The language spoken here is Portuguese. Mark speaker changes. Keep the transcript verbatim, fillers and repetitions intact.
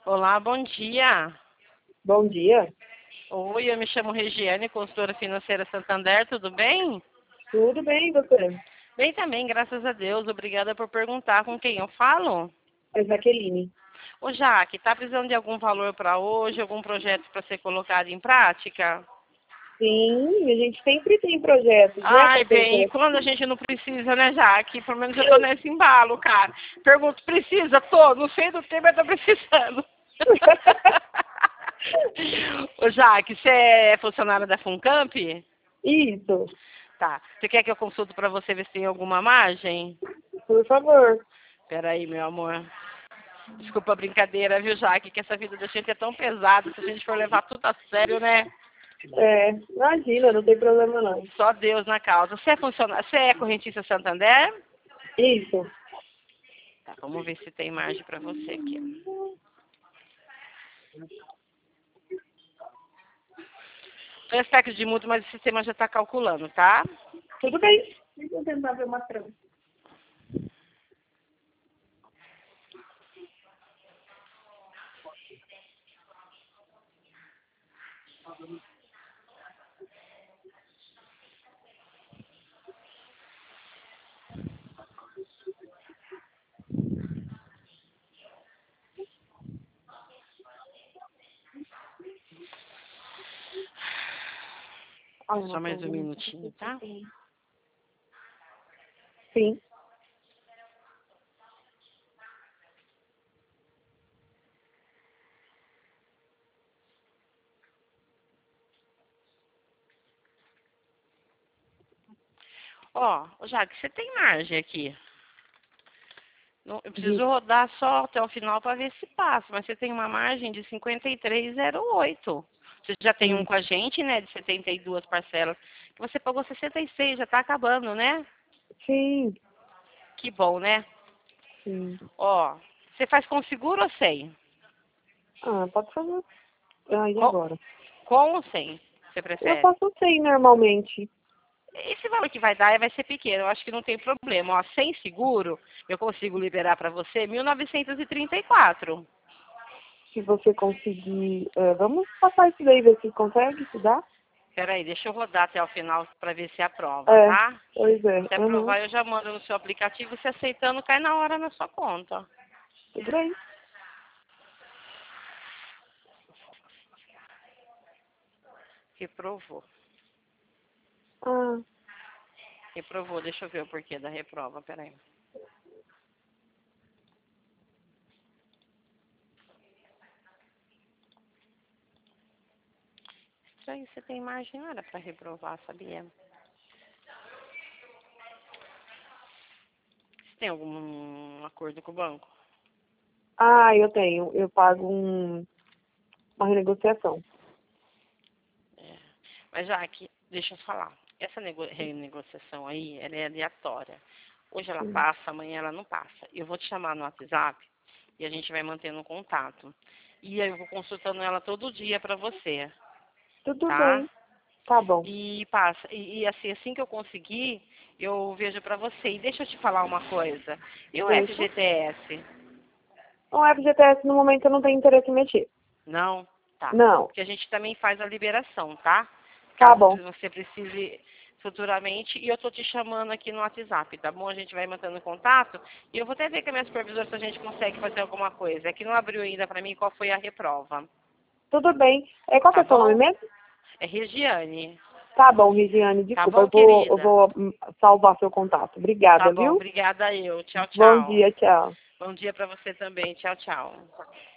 Speaker 1: Olá, bom dia.
Speaker 2: Bom dia.
Speaker 1: Oi, eu me chamo Regiane, consultora financeira Santander, tudo bem?
Speaker 2: Tudo bem, e você?
Speaker 1: Bem também, graças a Deus. Obrigada por perguntar com quem eu falo.
Speaker 2: É Jaqueline.
Speaker 1: Ô, Jaque, tá precisando de algum valor para hoje, algum projeto para ser colocado em prática?
Speaker 2: Sim, a gente sempre tem projetos, né,
Speaker 1: Ai,
Speaker 2: para ser
Speaker 1: bem, e
Speaker 2: colocados.
Speaker 1: quando a gente não precisa, né, Jaque? Pelo menos eu tô nesse embalo, cara. Pergunto, precisa? Tô, não sei do tempo, mas tô precisando. Ô, Jaque, você é funcionária da Funcamp?
Speaker 2: Isso,
Speaker 1: Tá. Você quer que eu consulte para você ver se tem alguma margem?
Speaker 2: por favor.
Speaker 1: Peraí, meu amor. Desculpa a brincadeira, viu, Jaque? Que essa vida da gente é tão pesada, se a gente for levar tudo a sério, né?
Speaker 2: É, imagina, não tem problema não.
Speaker 1: Só Deus na causa. Você é funcionário, você é correntista Santander?
Speaker 2: Isso.
Speaker 1: Tá, vamos ver se tem margem para você aqui. Tem aspecto de multa, mas o sistema já está calculando, tá?
Speaker 2: Tudo bem. Deixa eu tentar ver uma trama. Ah,
Speaker 1: Só mais um minutinho, tá?
Speaker 2: Sim.
Speaker 1: Ó, ô, Jaque, você tem margem aqui. Não, eu preciso
Speaker 2: De-
Speaker 1: rodar só até o final para ver se passa, mas você tem uma margem de cinquenta e três vírgula zero oito. Você já tem um
Speaker 2: Sim.
Speaker 1: com a gente, né, de setenta e duas parcelas, que você pagou sessenta e seis, já está acabando, né?
Speaker 2: Sim.
Speaker 1: Que bom, né?
Speaker 2: Sim.
Speaker 1: Ó, você faz com seguro ou sem?
Speaker 2: Ah, pode fazer. Ah, e
Speaker 1: Com,
Speaker 2: agora?
Speaker 1: com ou sem? Você
Speaker 2: Eu
Speaker 1: prefere?
Speaker 2: faço sem normalmente.
Speaker 1: Esse valor que vai dar vai ser pequeno, eu acho que não tem problema. Ó, sem seguro, eu consigo liberar para você mil novecentos e trinta e quatro.
Speaker 2: Se você conseguir... é, vamos passar isso daí, ver se consegue, se dá?
Speaker 1: Peraí, deixa eu rodar até o final para ver se aprova,
Speaker 2: É,
Speaker 1: tá?
Speaker 2: pois é.
Speaker 1: Se
Speaker 2: Uhum.
Speaker 1: aprovar, eu já mando no seu aplicativo. Se aceitando, cai na hora na sua conta.
Speaker 2: Tudo bem.
Speaker 1: Reprovou.
Speaker 2: Ah,
Speaker 1: Reprovou. Deixa eu ver o porquê da reprova. Peraí. Estranho, você tem margem, não era para reprovar, sabia? Você tem algum acordo com o banco?
Speaker 2: ah, eu tenho. Eu pago um, uma renegociação.
Speaker 1: É. Mas já que, deixa eu falar. Essa nego- renegociação aí, ela é aleatória. Hoje ela
Speaker 2: Sim.
Speaker 1: passa, amanhã ela não passa. Eu vou te chamar no WhatsApp e a gente vai mantendo contato. E aí eu vou consultando ela todo dia para você,
Speaker 2: Tudo
Speaker 1: tá?
Speaker 2: bem. Tá bom.
Speaker 1: E passa. E, e assim, assim que eu conseguir, eu vejo para você. E deixa eu te falar uma coisa. E o
Speaker 2: Deixa.
Speaker 1: F G T S?
Speaker 2: O F G T S no momento eu não tenho interesse em mexer.
Speaker 1: Não? Tá.
Speaker 2: Não.
Speaker 1: Porque a gente também faz a liberação, tá?
Speaker 2: Tá
Speaker 1: Caso
Speaker 2: bom.
Speaker 1: você precise futuramente. E eu tô te chamando aqui no WhatsApp, tá bom? A gente vai mantendo contato. E eu vou até ver com a minha supervisora se a gente consegue fazer alguma coisa. É que não abriu ainda para mim qual foi a reprova.
Speaker 2: Tudo bem. É, qual que
Speaker 1: Tá
Speaker 2: é o seu nome
Speaker 1: bom?
Speaker 2: mesmo?
Speaker 1: É Regiane.
Speaker 2: Tá bom, Regiane.
Speaker 1: Tá
Speaker 2: Desculpa,
Speaker 1: bom,
Speaker 2: eu vou, eu
Speaker 1: querida?
Speaker 2: vou hum, salvar seu contato.
Speaker 1: Tá
Speaker 2: Obrigada,
Speaker 1: bom,
Speaker 2: viu?
Speaker 1: obrigada eu. Tchau,
Speaker 2: Bom
Speaker 1: tchau.
Speaker 2: dia, tchau.
Speaker 1: Bom dia para você também. Tchau, tchau.